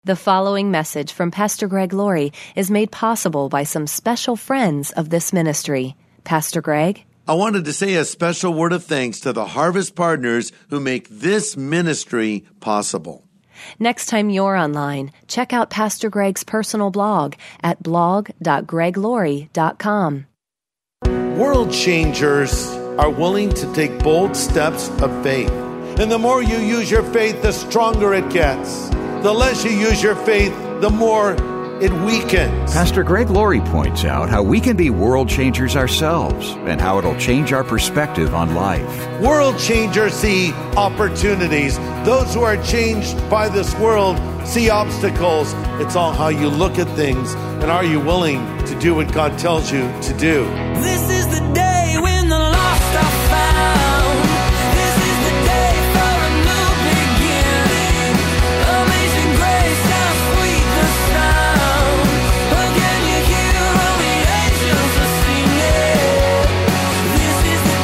The following message from Pastor Greg Laurie is made possible by some special friends of this ministry. Pastor Greg? I wanted to say a special word of thanks to the Harvest partners who make this ministry possible. Next time you're online, check out Pastor Greg's personal blog at blog.greglaurie.com. World changers are willing to take bold steps of faith. And the more you use your faith, the stronger it gets. The less you use your faith, the more it weakens. Pastor Greg Laurie points out how we can be world changers ourselves and how it'll change our perspective on life. World changers see opportunities. Those who are changed by this world see obstacles. It's all how you look at things, and are you willing to do what God tells you to do? This is the day when the lost are found. This is the day for a new beginning. Amazing grace, how sweet the sound. Again you hear all the angels are singing. This is the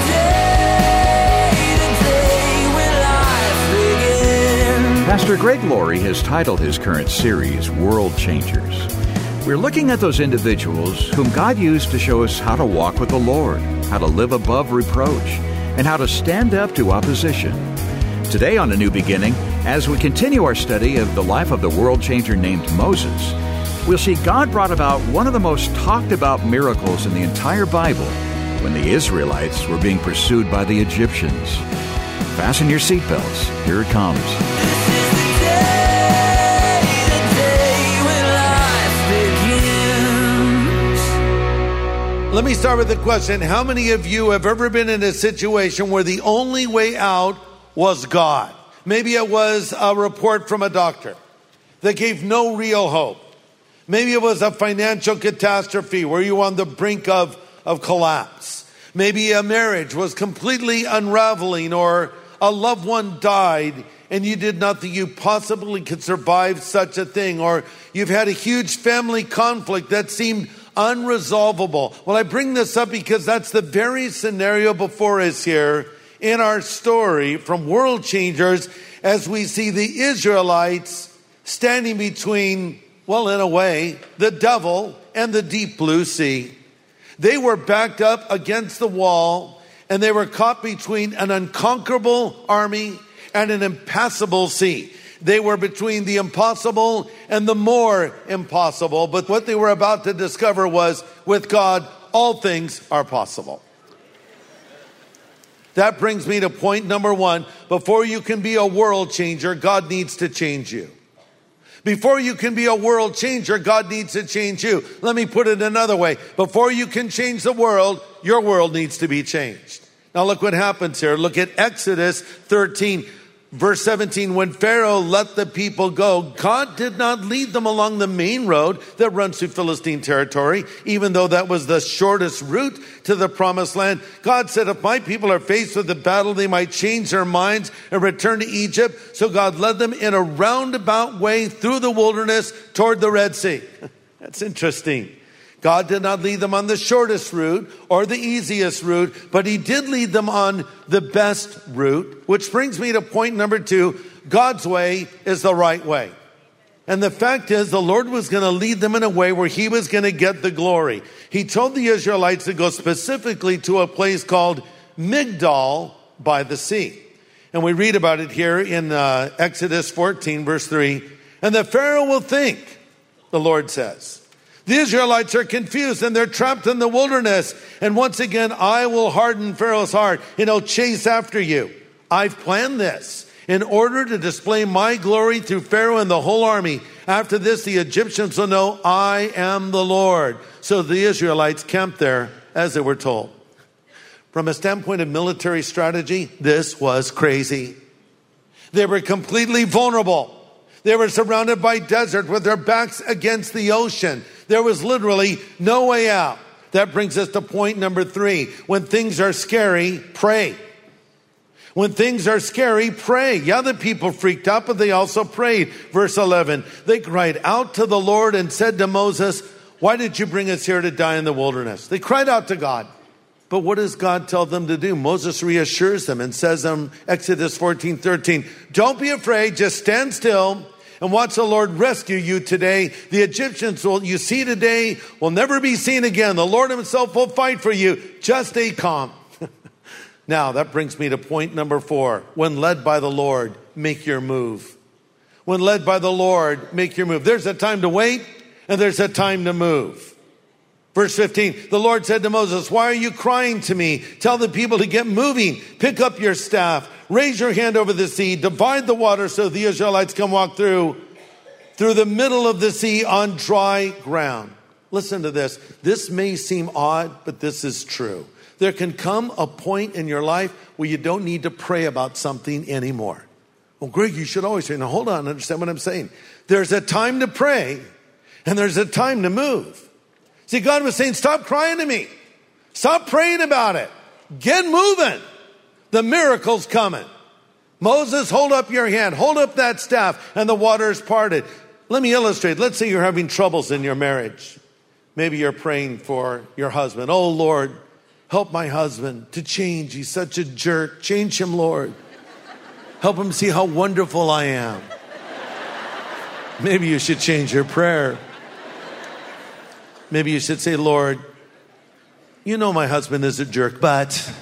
day when life begins. Pastor Greg Laurie has titled his current series, World Changers. We're looking at those individuals whom God used to show us how to walk with the Lord, how to live above reproach, and how to stand up to opposition. Today on A New Beginning, as we continue our study of the life of the world changer named Moses, we'll see God brought about one of the most talked about miracles in the entire Bible when the Israelites were being pursued by the Egyptians. Fasten your seatbelts. Here it comes. Let me start with the question. How many of you have ever been in a situation where the only way out was God? Maybe it was a report from a doctor that gave no real hope. Maybe it was a financial catastrophe where you were on the brink of collapse. Maybe a marriage was completely unraveling, or a loved one died and you did not think you possibly could survive such a thing. Or you've had a huge family conflict that seemed unresolvable. Well, I bring this up because that's the very scenario before us here in our story from World Changers, as we see the Israelites standing between, well, in a way, the devil and the deep blue sea. They were backed up against the wall, and they were caught between an unconquerable army and an impassable sea. They were between the impossible and the more impossible. But what they were about to discover was, with God, all things are possible. That brings me to point number one. Before you can be a world changer, God needs to change you. Before you can be a world changer, God needs to change you. Let me put it another way. Before you can change the world, your world needs to be changed. Now look what happens here. Look at Exodus 13. Verse 17, when Pharaoh let the people go, God did not lead them along the main road that runs through Philistine territory, even though that was the shortest route to the promised land. God said, if my people are faced with the battle, they might change their minds and return to Egypt. So God led them in a roundabout way through the wilderness toward the Red Sea. That's interesting. God did not lead them on the shortest route or the easiest route, but he did lead them on the best route, which brings me to point number two. God's way is the right way. And the fact is, the Lord was going to lead them in a way where he was going to get the glory. He told the Israelites to go specifically to a place called Migdal by the sea. And we read about it here in Exodus 14, verse 3. And the Pharaoh will think, the Lord says, the Israelites are confused and they're trapped in the wilderness. And once again, I will harden Pharaoh's heart and he'll chase after you. I've planned this in order to display my glory through Pharaoh and the whole army. After this, the Egyptians will know I am the Lord. So the Israelites camped there as they were told. From a standpoint of military strategy, this was crazy. They were completely vulnerable. They were surrounded by desert with their backs against the ocean. There was literally no way out. That brings us to point number three. When things are scary, pray. When things are scary, pray. Yeah, the people freaked out, but they also prayed. Verse 11, they cried out to the Lord and said to Moses, why did you bring us here to die in the wilderness? They cried out to God. But what does God tell them to do? Moses reassures them and says in Exodus 14:13, don't be afraid, just stand still and watch the Lord rescue you today. The Egyptians you see today will never be seen again. The Lord himself will fight for you. Just stay calm. Now, that brings me to point number 4. When led by the Lord, make your move. When led by the Lord, make your move. There's a time to wait, and there's a time to move. Verse 15, the Lord said to Moses, why are you crying to me? Tell the people to get moving. Pick up your staff. Raise your hand over the sea. Divide the water so the Israelites can walk through the middle of the sea on dry ground. Listen to this. This may seem odd, but this is true. There can come a point in your life where you don't need to pray about something anymore. Well, Greg, you should always say, now hold on, understand what I'm saying. There's a time to pray, and there's a time to move. See, God was saying, stop crying to me. Stop praying about it. Get moving. The miracle's coming. Moses, hold up your hand. Hold up that staff, and the water's parted. Let me illustrate. Let's say you're having troubles in your marriage. Maybe you're praying for your husband. Oh, Lord, help my husband to change. He's such a jerk. Change him, Lord. Help him see how wonderful I am. Maybe you should change your prayer. Maybe you should say, Lord, you know my husband is a jerk, but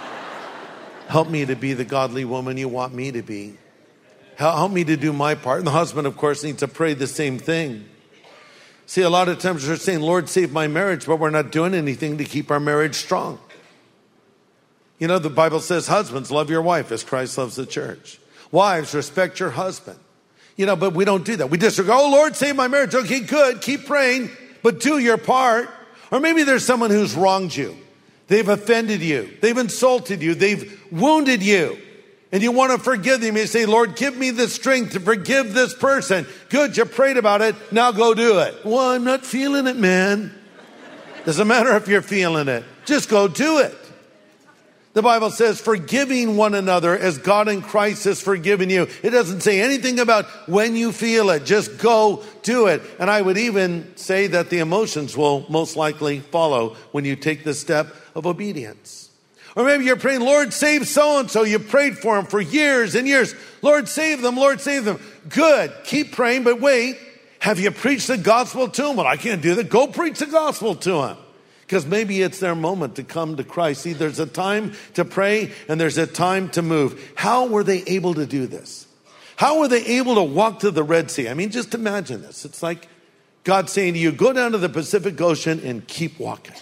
help me to be the godly woman you want me to be. Help me to do my part. And the husband, of course, needs to pray the same thing. See, a lot of times we're saying, Lord, save my marriage, but we're not doing anything to keep our marriage strong. You know, the Bible says, husbands, love your wife as Christ loves the church. Wives, respect your husband. You know, but we don't do that. We just go, oh, Lord, save my marriage. Okay, good. Keep praying, but do your part. Or maybe there's someone who's wronged you. They've offended you. They've insulted you. They've wounded you. And you want to forgive them. You say, Lord, give me the strength to forgive this person. Good, you prayed about it. Now go do it. Well, I'm not feeling it, man. Doesn't matter if you're feeling it. Just go do it. The Bible says, forgiving one another as God in Christ has forgiven you. It doesn't say anything about when you feel it. Just go do it. And I would even say that the emotions will most likely follow when you take the step of obedience. Or maybe you're praying, Lord, save so-and-so. You prayed for him for years and years. Lord, save them. Lord, save them. Good. Keep praying, but wait. Have you preached the gospel to them? Well, I can't do that. Go preach the gospel to them. Because maybe it's their moment to come to Christ. See, there's a time to pray and there's a time to move. How were they able to do this? How were they able to walk to the Red Sea? I mean, just imagine this. It's like God saying to you, go down to the Pacific Ocean and keep walking.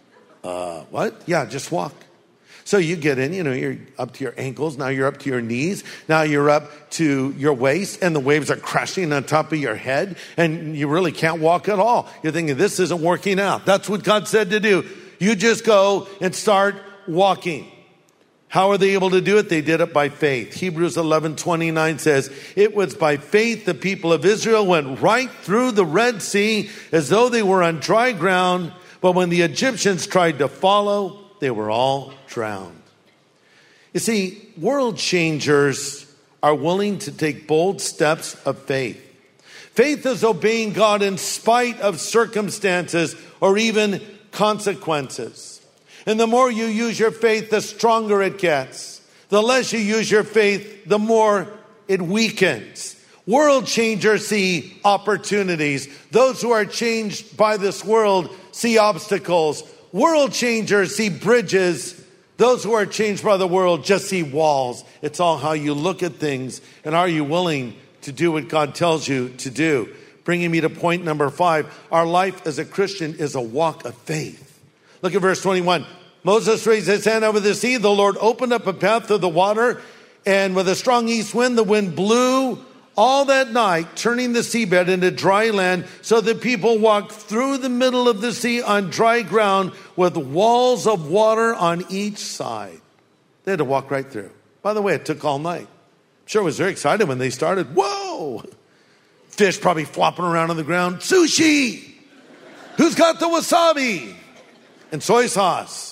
What? Yeah, just walk. So you get in, you're up to your ankles. Now you're up to your knees. Now you're up to your waist and the waves are crashing on top of your head and you really can't walk at all. You're thinking, this isn't working out. That's what God said to do. You just go and start walking. How are they able to do it? They did it by faith. Hebrews 11:29 says, it was by faith the people of Israel went right through the Red Sea as though they were on dry ground. But when the Egyptians tried to follow, they were all drowned. You see, world changers are willing to take bold steps of faith. Faith is obeying God in spite of circumstances or even consequences. And the more you use your faith, the stronger it gets. The less you use your faith, the more it weakens. World changers see opportunities. Those who are changed by this world see obstacles. World changers see bridges. Those who are changed by the world just see walls. It's all how you look at things and are you willing to do what God tells you to do. Bringing me to point number 5. Our life as a Christian is a walk of faith. Look at verse 21. Moses raised his hand over the sea. The Lord opened up a path through the water, and with a strong east wind, the wind blew all that night, turning the seabed into dry land, so that people walked through the middle of the sea on dry ground with walls of water on each side. They had to walk right through. By the way, it took all night. I'm sure I was very excited when they started. Whoa! Fish probably flopping around on the ground. Sushi! Who's got the wasabi? And soy sauce.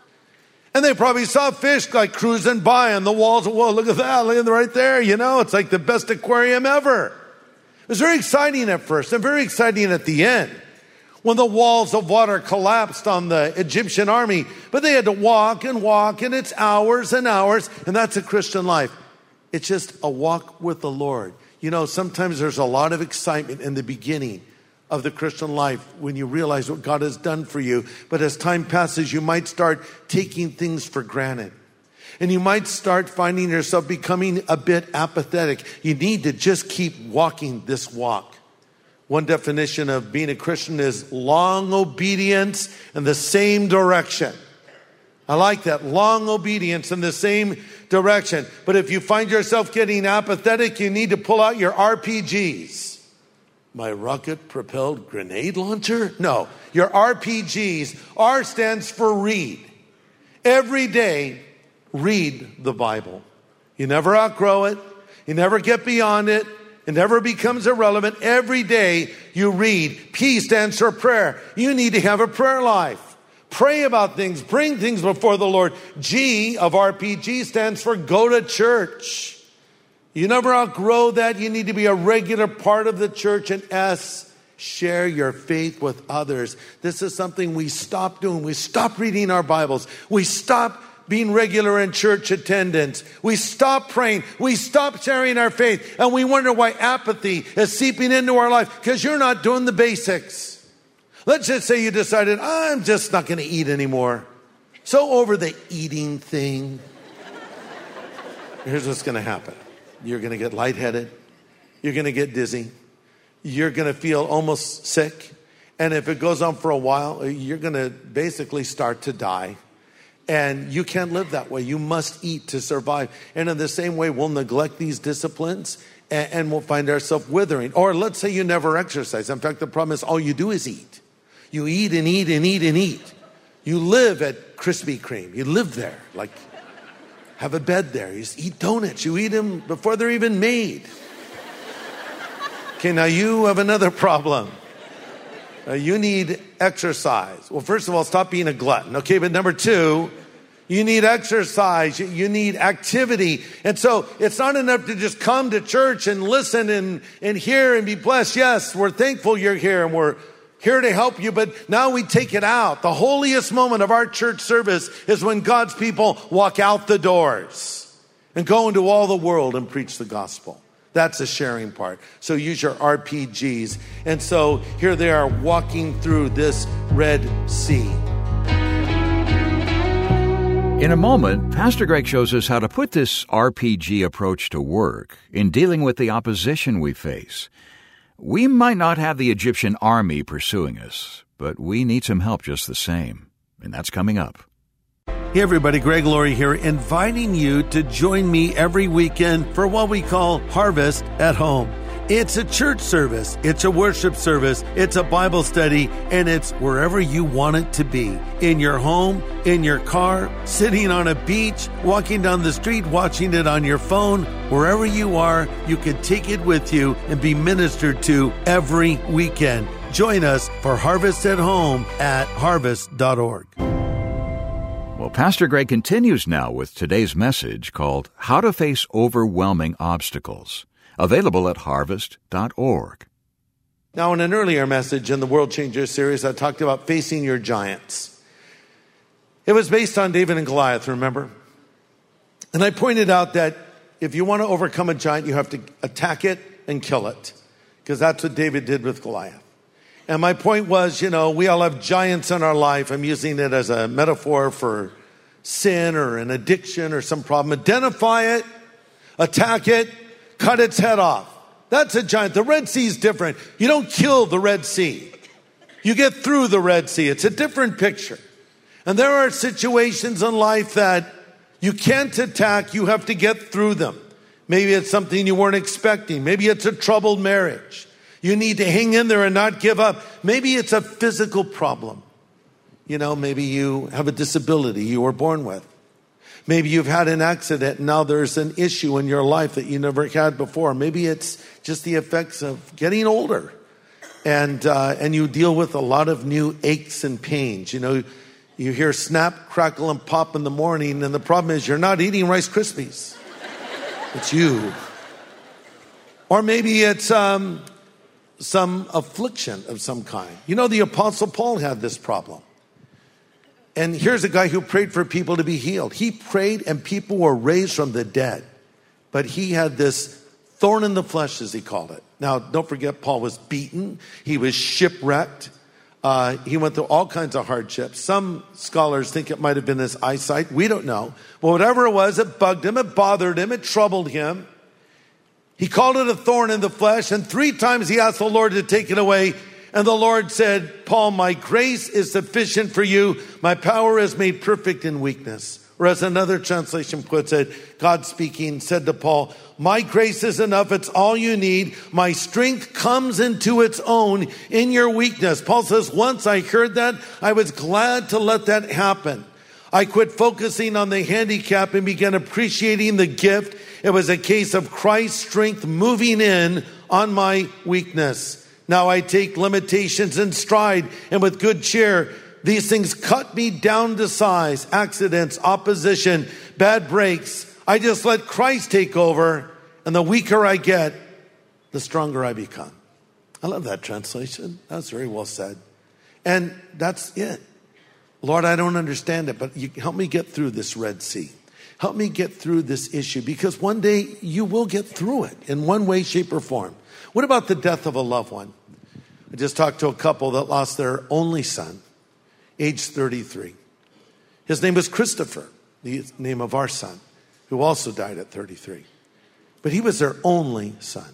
And they probably saw fish like cruising by on the walls. Whoa, look at that. Look at that right there. It's like the best aquarium ever. It was very exciting at first and very exciting at the end when the walls of water collapsed on the Egyptian army. But they had to walk and walk, and it's hours and hours. And that's a Christian life. It's just a walk with the Lord. You know, sometimes there's a lot of excitement in the beginning of the Christian life when you realize what God has done for you. But as time passes, you might start taking things for granted. And you might start finding yourself becoming a bit apathetic. You need to just keep walking this walk. One definition of being a Christian is long obedience in the same direction. I like that, long obedience in the same direction. But if you find yourself getting apathetic, you need to pull out your RPGs. My rocket-propelled grenade launcher? No, your RPGs. R stands for read. Every day, read the Bible. You never outgrow it. You never get beyond it. It never becomes irrelevant. Every day you read. P stands for prayer. You need to have a prayer life. Pray about things. Bring things before the Lord. G of RPG stands for go to church. You never outgrow that. You need to be a regular part of the church. And S, share your faith with others. This is something we stop doing. We stop reading our Bibles. We stop being regular in church attendance. We stop praying. We stop sharing our faith. And we wonder why apathy is seeping into our life because you're not doing the basics. Let's just say you decided, I'm just not going to eat anymore. So over the eating thing. Here's what's going to happen. You're going to get lightheaded. You're going to get dizzy. You're going to feel almost sick. And if it goes on for a while, you're going to basically start to die. And you can't live that way. You must eat to survive. And in the same way, we'll neglect these disciplines and we'll find ourselves withering. Or let's say you never exercise. In fact, the problem is all you do is eat. You eat and eat and eat and eat. You live at Krispy Kreme. You live there, like have a bed there. You just eat donuts. You eat them before they're even made. Okay, now you have another problem. You need exercise. Well, first of all, stop being a glutton. Okay, but number two, you need exercise. You need activity. And so it's not enough to just come to church and listen and hear and be blessed. Yes, we're thankful you're here and we're here to help you, but now we take it out. The holiest moment of our church service is when God's people walk out the doors and go into all the world and preach the gospel. That's the sharing part. So use your RPGs. And so here they are walking through this Red Sea. In a moment, Pastor Greg shows us how to put this RPG approach to work in dealing with the opposition we face. We might not have the Egyptian army pursuing us, but we need some help just the same. And that's coming up. Hey everybody, Greg Laurie here, inviting you to join me every weekend for what we call Harvest at Home. It's a church service, it's a worship service, it's a Bible study, and it's wherever you want it to be. In your home, in your car, sitting on a beach, walking down the street, watching it on your phone. Wherever you are, you can take it with you and be ministered to every weekend. Join us for Harvest at Home at harvest.org. Well, Pastor Greg continues now with today's message called How to Face Overwhelming Obstacles, available at harvest.org. Now, in an earlier message in the World Changer series, I talked about facing your giants. It was based on David and Goliath, remember? And I pointed out that if you want to overcome a giant, you have to attack it and kill it, because that's what David did with Goliath. And my point was, we all have giants in our life. I'm using it as a metaphor for sin or an addiction or some problem. Identify it, attack it, cut its head off. That's a giant. The Red Sea is different. You don't kill the Red Sea. You get through the Red Sea. It's a different picture. And there are situations in life that you can't attack. You have to get through them. Maybe it's something you weren't expecting. Maybe it's a troubled marriage. You need to hang in there and not give up. Maybe it's a physical problem. Maybe you have a disability you were born with. Maybe you've had an accident and now there's an issue in your life that you never had before. Maybe it's just the effects of getting older. And you deal with a lot of new aches and pains. You hear snap, crackle, and pop in the morning, and the problem is you're not eating Rice Krispies. It's you. Or maybe it's some affliction of some kind. The Apostle Paul had this problem. And here's a guy who prayed for people to be healed. He prayed and people were raised from the dead. But he had this Thorn in the flesh, as he called it. Now, don't forget, Paul was beaten. He was shipwrecked. He went through all kinds of hardships. Some scholars think it might have been his eyesight. We don't know. But whatever it was, it bugged him, it bothered him, it troubled him. He called it a thorn in the flesh, and 3 times he asked the Lord to take it away. And the Lord said, Paul, my grace is sufficient for you. My power is made perfect in weakness. Or as another translation puts it, God speaking said to Paul, my grace is enough. It's all you need. My strength comes into its own in your weakness. Paul says, once I heard that, I was glad to let that happen. I quit focusing on the handicap and began appreciating the gift. It was a case of Christ's strength moving in on my weakness. Now I take limitations in stride and with good cheer. These things cut me down to size, accidents, opposition, bad breaks. I just let Christ take over, and the weaker I get, the stronger I become. I love that translation. That's very well said. And that's it. Lord, I don't understand it, but you help me get through this Red Sea. Help me get through this issue, because one day you will get through it in one way, shape, or form. What about the death of a loved one? I just talked to a couple that lost their only son, age 33. His name was Christopher, the name of our son, who also died at 33. But he was their only son.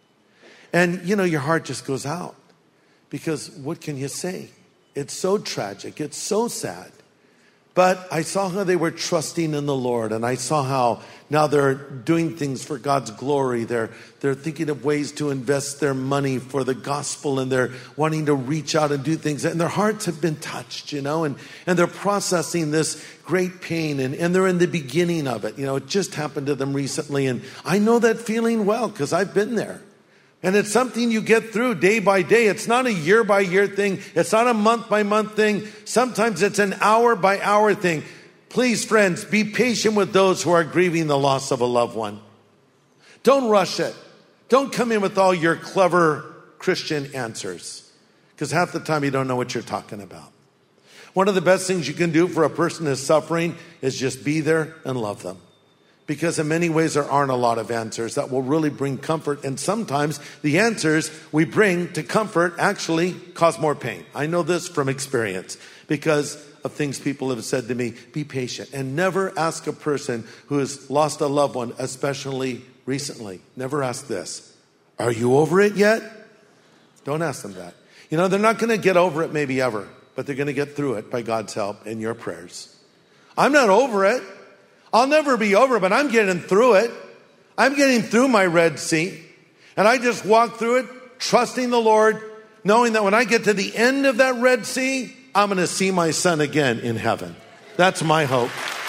And, your heart just goes out, because what can you say? It's so tragic. It's so sad. But I saw how they were trusting in the Lord, and I saw how now they're doing things for God's glory. They're thinking of ways to invest their money for the gospel, and they're wanting to reach out and do things. And their hearts have been touched, and they're processing this great pain, and they're in the beginning of it. It just happened to them recently, and I know that feeling well because I've been there. And it's something you get through day by day. It's not a year by year thing. It's not a month by month thing. Sometimes it's an hour by hour thing. Please, friends, be patient with those who are grieving the loss of a loved one. Don't rush it. Don't come in with all your clever Christian answers, because half the time you don't know what you're talking about. One of the best things you can do for a person who's suffering is just be there and love them. Because in many ways, there aren't a lot of answers that will really bring comfort. And sometimes the answers we bring to comfort actually cause more pain. I know this from experience because of things people have said to me. Be patient and never ask a person who has lost a loved one, especially recently. Never ask this. Are you over it yet? Don't ask them that. They're not going to get over it maybe ever, but they're going to get through it by God's help and your prayers. I'm not over it. I'll never be over, but I'm getting through it. I'm getting through my Red Sea. And I just walk through it, trusting the Lord, knowing that when I get to the end of that Red Sea, I'm going to see my son again in heaven. That's my hope.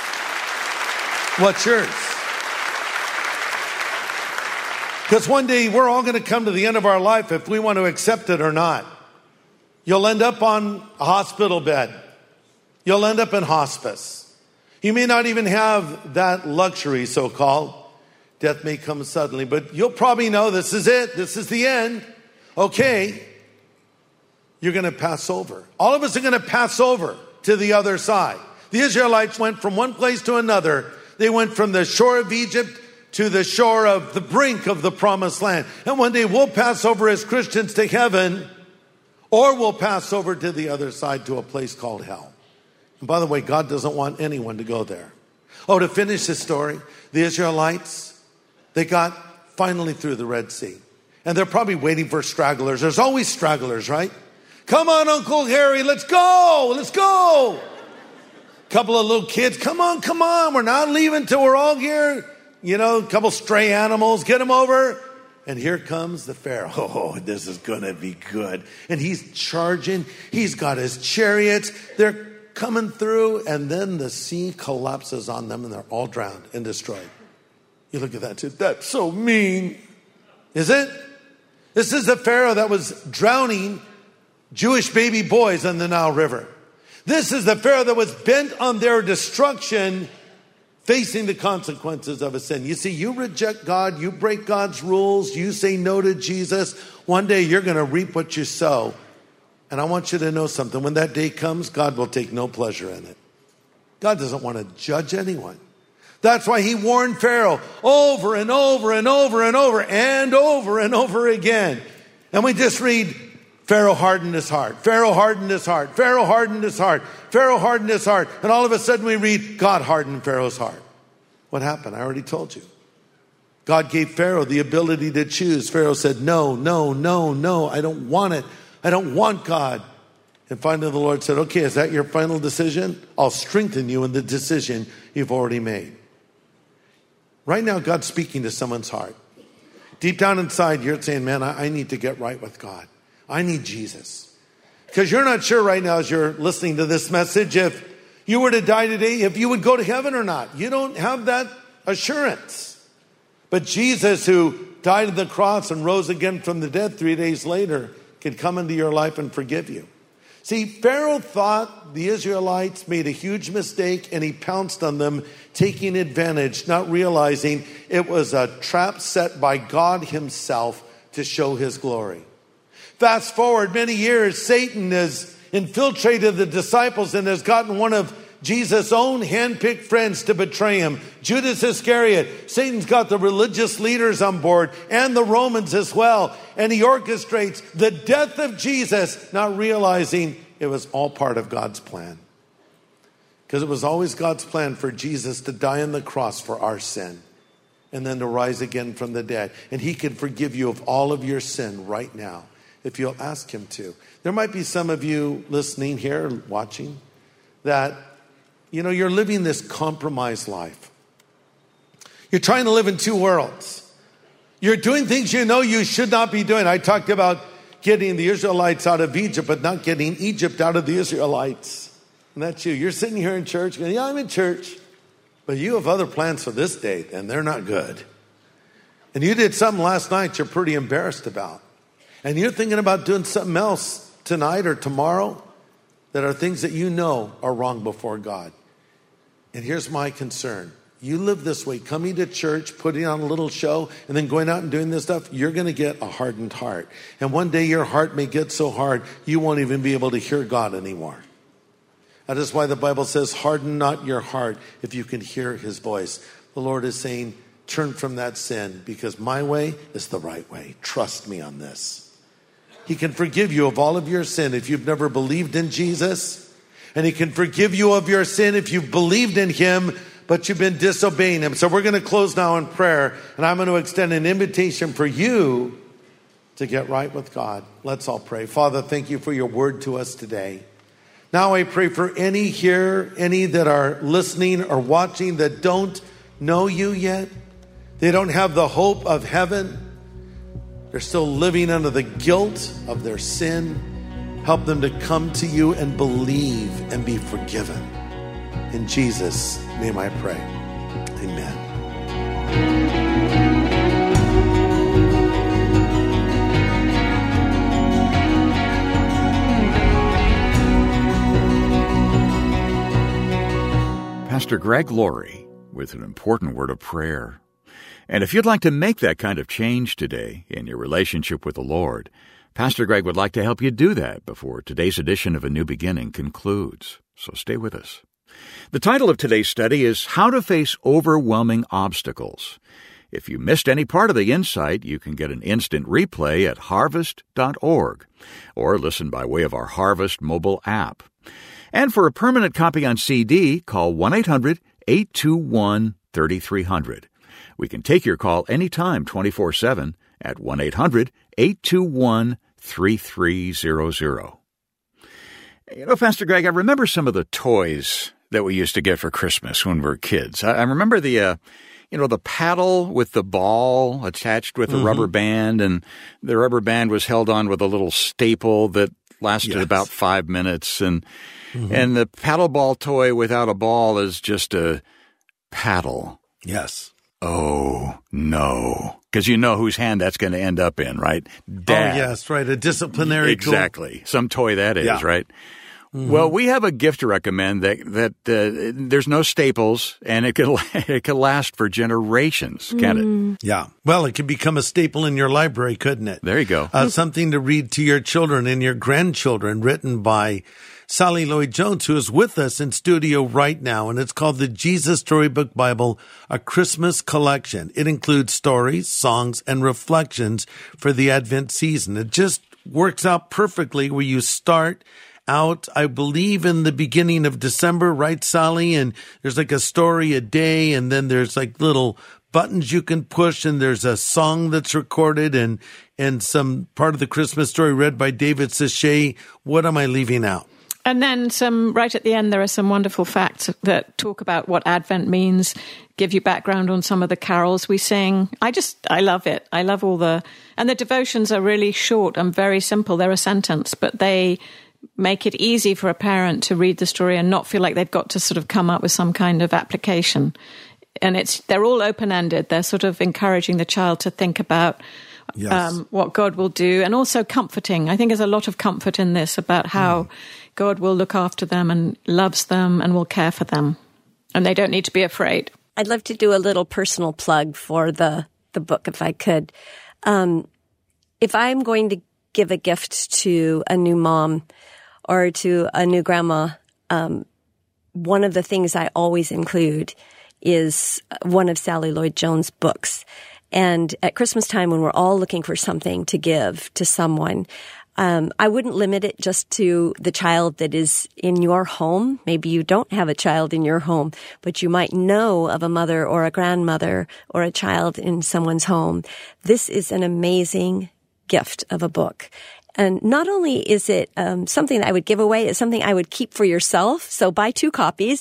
What's yours? Because one day we're all going to come to the end of our life if we want to accept it or not. You'll end up on a hospital bed. You'll end up in hospice. You may not even have that luxury, so-called. Death may come suddenly, but you'll probably know this is it. This is the end. Okay. You're going to pass over. All of us are going to pass over to the other side. The Israelites went from one place to another. They went from the shore of Egypt to the shore of the brink of the promised land. And one day we'll pass over as Christians to heaven, or we'll pass over to the other side to a place called hell. And by the way, God doesn't want anyone to go there. Oh, to finish this story, the Israelites, they got finally through the Red Sea. And they're probably waiting for stragglers. There's always stragglers, right? Come on, Uncle Harry, let's go, let's go. Couple of little kids, come on, we're not leaving till we're all here. A couple stray animals, get them over. And here comes the Pharaoh. Oh, this is going to be good. And he's charging. He's got his chariots. They're coming through, and then the sea collapses on them, and they're all drowned and destroyed. You look at that too. That's so mean. Is it? This is the Pharaoh that was drowning Jewish baby boys in the Nile River. This is the Pharaoh that was bent on their destruction, facing the consequences of a sin. You see, you reject God, you break God's rules, you say no to Jesus. One day you're going to reap what you sow. And I want you to know something. When that day comes, God will take no pleasure in it. God doesn't want to judge anyone. That's why he warned Pharaoh over and over and over and over and over and over again. And we just read, Pharaoh hardened his heart. Pharaoh hardened his heart. Pharaoh hardened his heart. Pharaoh hardened his heart. And all of a sudden we read, God hardened Pharaoh's heart. What happened? I already told you. God gave Pharaoh the ability to choose. Pharaoh said, no, no, no, no, I don't want it. I don't want God. And finally the Lord said, okay, is that your final decision? I'll strengthen you in the decision you've already made. Right now, God's speaking to someone's heart. Deep down inside, you're saying, man, I need to get right with God. I need Jesus. Because you're not sure right now as you're listening to this message, if you were to die today, if you would go to heaven or not. You don't have that assurance. But Jesus, who died on the cross and rose again from the dead 3 days later, can come into your life and forgive you. See, Pharaoh thought the Israelites made a huge mistake and he pounced on them, taking advantage, not realizing it was a trap set by God himself to show his glory. Fast forward many years, Satan has infiltrated the disciples and has gotten one of Jesus' own handpicked friends to betray him, Judas Iscariot. Satan's got the religious leaders on board and the Romans as well. And he orchestrates the death of Jesus, not realizing it was all part of God's plan. Because it was always God's plan for Jesus to die on the cross for our sin and then to rise again from the dead. And he can forgive you of all of your sin right now if you'll ask him to. There might be some of you listening here, watching, that you're living this compromised life. You're trying to live in two worlds. You're doing things you should not be doing. I talked about getting the Israelites out of Egypt, but not getting Egypt out of the Israelites. And that's you. You're sitting here in church going, yeah, I'm in church. But you have other plans for this date, and they're not good. And you did something last night you're pretty embarrassed about. And you're thinking about doing something else tonight or tomorrow that are things that you know are wrong before God. And here's my concern. You live this way, coming to church, putting on a little show, and then going out and doing this stuff, you're going to get a hardened heart. And one day your heart may get so hard, you won't even be able to hear God anymore. That is why the Bible says, harden not your heart if you can hear his voice. The Lord is saying, turn from that sin because my way is the right way. Trust me on this. He can forgive you of all of your sin if you've never believed in Jesus. And he can forgive you of your sin if you've believed in him, but you've been disobeying him. So we're going to close now in prayer. And I'm going to extend an invitation for you to get right with God. Let's all pray. Father, thank you for your word to us today. Now I pray for any here, any that are listening or watching that don't know you yet. They don't have the hope of heaven. They're still living under the guilt of their sin. Help them to come to you and believe and be forgiven. In Jesus' name I pray. Amen. Pastor Greg Laurie with an important word of prayer. And if you'd like to make that kind of change today in your relationship with the Lord, Pastor Greg would like to help you do that before today's edition of A New Beginning concludes. So stay with us. The title of today's study is How to Face Overwhelming Obstacles. If you missed any part of the insight, you can get an instant replay at harvest.org or listen by way of our Harvest mobile app. And for a permanent copy on CD, call 1-800-821-3300. We can take your call anytime, 24/7, at 1-800-821-3300. Pastor Greg, I remember some of the toys that we used to get for Christmas when we were kids. I remember the paddle with the ball attached with a rubber band, and the rubber band was held on with a little staple that lasted about 5 minutes. And the paddle ball toy without a ball is just a paddle. Yes. Oh, no. Because you know whose hand that's going to end up in, right? Dad. Oh, yes, right. A disciplinary tool. Exactly. Some toy that is, right? Mm-hmm. Well, we have a gift to recommend that there's no staples, and it can last for generations, can it? Yeah. Well, it could become a staple in your library, couldn't it? There you go. Something to read to your children and your grandchildren, written by Sally Lloyd-Jones, who is with us in studio right now, and it's called the Jesus Storybook Bible, a Christmas collection. It includes stories, songs, and reflections for the Advent season. It just works out perfectly where you start out, I believe, in the beginning of December, right, Sally? And there's like a story a day, and then there's like little buttons you can push, and there's a song that's recorded and some part of the Christmas story read by David Sachet. What am I leaving out? And then right at the end, there are some wonderful facts that talk about what Advent means, give you background on some of the carols we sing. I love it. I love and the devotions are really short and very simple. They're a sentence, but they make it easy for a parent to read the story and not feel like they've got to sort of come up with some kind of application. And they're all open-ended. They're sort of encouraging the child to think about what God will do, and also comforting. I think there's a lot of comfort in this about how God will look after them and loves them and will care for them. And they don't need to be afraid. I'd love to do a little personal plug for the book, if I could. If I'm going to give a gift to a new mom or to a new grandma, one of the things I always include is one of Sally Lloyd-Jones' books. And at Christmas time, when we're all looking for something to give to someone, I wouldn't limit it just to the child that is in your home. Maybe you don't have a child in your home, but you might know of a mother or a grandmother or a child in someone's home. This is an amazing gift of a book. And not only is it something that I would give away, it's something I would keep for yourself. So buy 2 copies.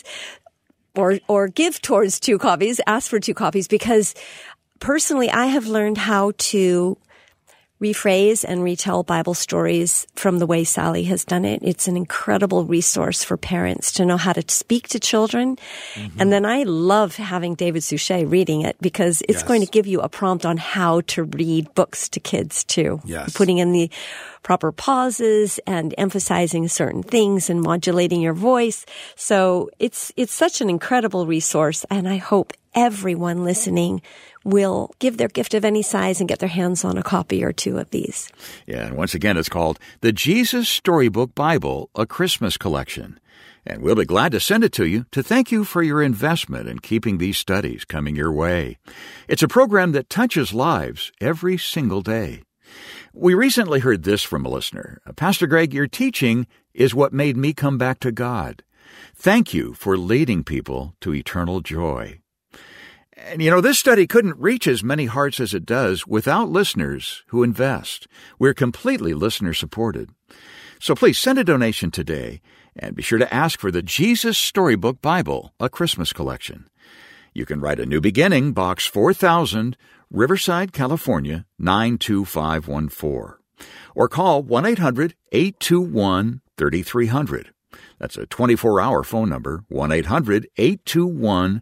Or give towards 2 copies, ask for 2 copies, because personally I have learned how to rephrase and retell Bible stories from the way Sally has done it. It's an incredible resource for parents to know how to speak to children. Mm-hmm. And then I love having David Suchet reading it, because it's going to give you a prompt on how to read books to kids too. Yes. Putting in the proper pauses and emphasizing certain things and modulating your voice. So it's such an incredible resource, and I hope everyone listening will give their gift of any size and get their hands on a copy or 2 of these. Yeah, and once again, it's called the Jesus Storybook Bible, a Christmas collection. And we'll be glad to send it to you to thank you for your investment in keeping these studies coming your way. It's a program that touches lives every single day. We recently heard this from a listener. Pastor Greg, your teaching is what made me come back to God. Thank you for leading people to eternal joy. And this study couldn't reach as many hearts as it does without listeners who invest. We're completely listener-supported. So please send a donation today, and be sure to ask for the Jesus Storybook Bible, a Christmas collection. You can write A New Beginning, Box 4000, Riverside, California, 92514. Or call 1-800-821-3300. That's a 24-hour phone number, 1-800-821-3300.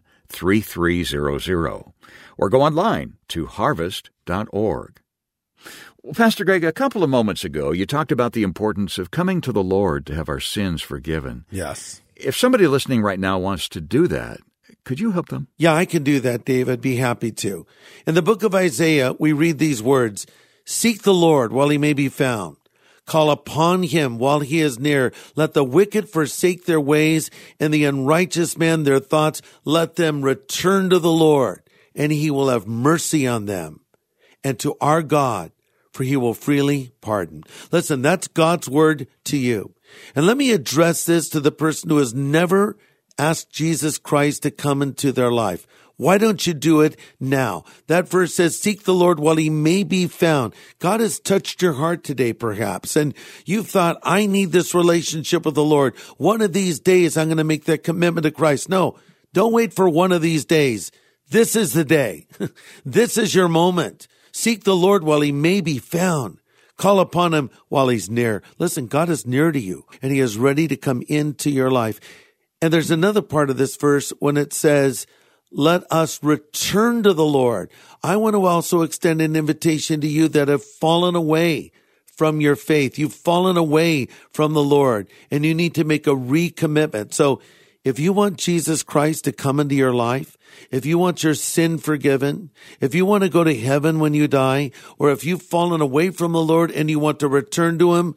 Or go online to harvest.org. Well, Pastor Greg, a couple of moments ago, you talked about the importance of coming to the Lord to have our sins forgiven. Yes. If somebody listening right now wants to do that, could you help them? Yeah, I can do that, Dave. I'd be happy to. In the book of Isaiah, we read these words: "Seek the Lord while he may be found. Call upon him while he is near. Let the wicked forsake their ways, and the unrighteous man their thoughts. Let them return to the Lord, and he will have mercy on them, and to our God, for he will freely pardon." Listen, that's God's word to you. And let me address this to the person who has never asked Jesus Christ to come into their life. Why don't you do it now? That verse says, seek the Lord while he may be found. God has touched your heart today, perhaps, and you've thought, I need this relationship with the Lord. One of these days, I'm going to make that commitment to Christ. No, don't wait for one of these days. This is the day. This is your moment. Seek the Lord while he may be found. Call upon him while he's near. Listen, God is near to you, and he is ready to come into your life. And there's another part of this verse when it says, let us return to the Lord. I want to also extend an invitation to you that have fallen away from your faith. You've fallen away from the Lord, and you need to make a recommitment. So if you want Jesus Christ to come into your life, if you want your sin forgiven, if you want to go to heaven when you die, or if you've fallen away from the Lord and you want to return to him,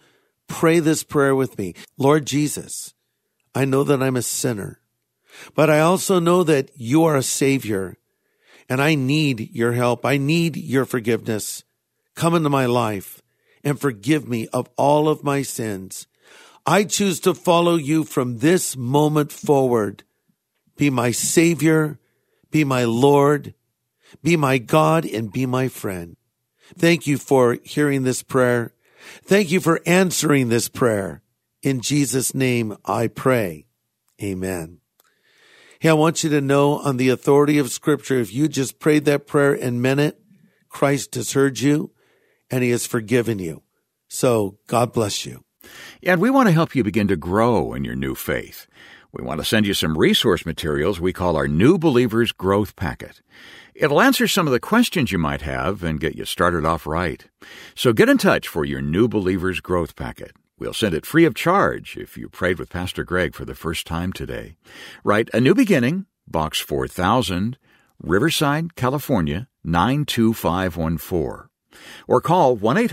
pray this prayer with me. Lord Jesus, I know that I'm a sinner, but I also know that you are a Savior, and I need your help. I need your forgiveness. Come into my life and forgive me of all of my sins. I choose to follow you from this moment forward. Be my Savior, be my Lord, be my God, and be my friend. Thank you for hearing this prayer. Thank you for answering this prayer. In Jesus' name I pray. Amen. Hey, I want you to know, on the authority of Scripture, if you just prayed that prayer and meant it, Christ has heard you and he has forgiven you. So God bless you. And we want to help you begin to grow in your new faith. We want to send you some resource materials we call our New Believers Growth Packet. It'll answer some of the questions you might have and get you started off right. So get in touch for your New Believers Growth Packet. We'll send it free of charge if you prayed with Pastor Greg for the first time today. Write A New Beginning, Box 4000, Riverside, California, 92514. Or call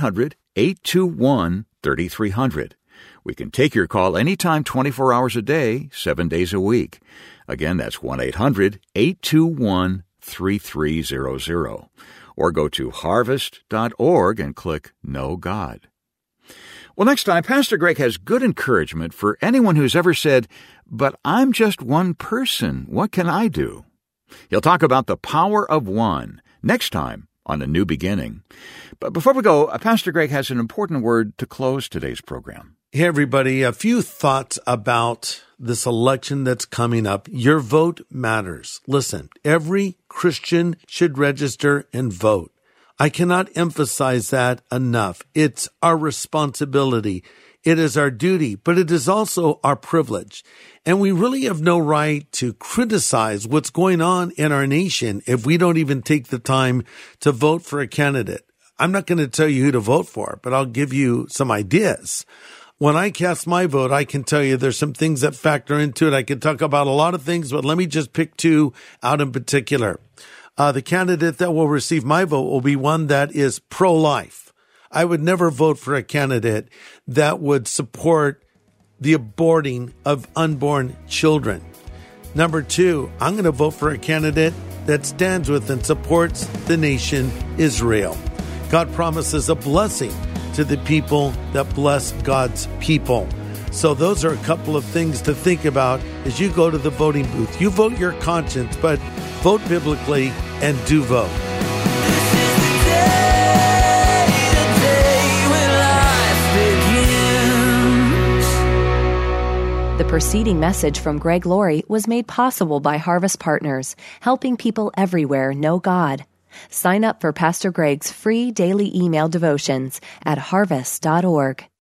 1-800-821-3300. We can take your call anytime, 24 hours a day, 7 days a week. Again, that's 1-800-821-3300. Or go to harvest.org and click Know God. Well, next time, Pastor Greg has good encouragement for anyone who's ever said, "But I'm just one person. What can I do?" He'll talk about the power of one next time on A New Beginning. But before we go, Pastor Greg has an important word to close today's program. Hey, everybody, a few thoughts about this election that's coming up. Your vote matters. Listen, every Christian should register and vote. I cannot emphasize that enough. It's our responsibility. It is our duty, but it is also our privilege. And we really have no right to criticize what's going on in our nation if we don't even take the time to vote for a candidate. I'm not going to tell you who to vote for, but I'll give you some ideas. When I cast my vote, I can tell you there's some things that factor into it. I could talk about a lot of things, but let me just pick two out in particular. The candidate that will receive my vote will be one that is pro-life. I would never vote for a candidate that would support the aborting of unborn children. Number two, I'm going to vote for a candidate that stands with and supports the nation Israel. God promises a blessing to the people that bless God's people. So those are a couple of things to think about as you go to the voting booth. You vote your conscience, but vote biblically and do vote. The preceding message from Greg Laurie was made possible by Harvest Partners, helping people everywhere know God. Sign up for Pastor Greg's free daily email devotions at harvest.org.